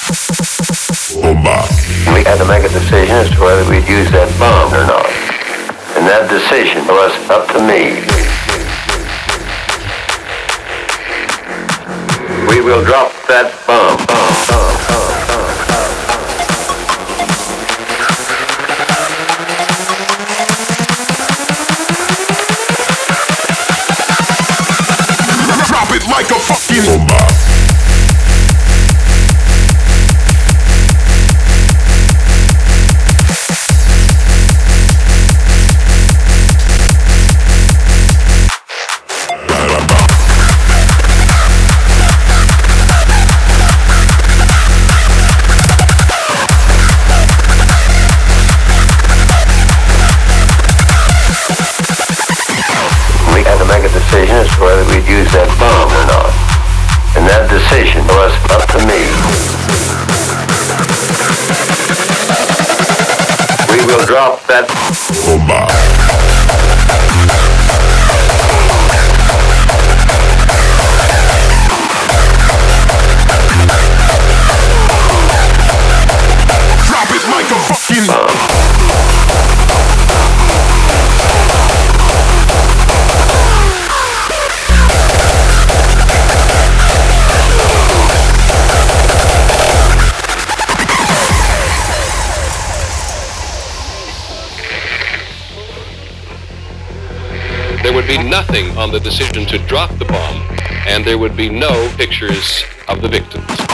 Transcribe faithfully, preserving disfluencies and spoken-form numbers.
Bomba. We had to make a decision as to whether we'd use that bomb or not. And that decision was up to me. We will drop that bomb. bomb, bomb, bomb, bomb, bomb. Drop it like a fucking bomba. decision as to whether we'd use that bomb or not. And that decision was up to me. We will drop that bomba. Drop it like a fucking bomb. There would be nothing on the decision to drop the bomb, and there would be no pictures of the victims.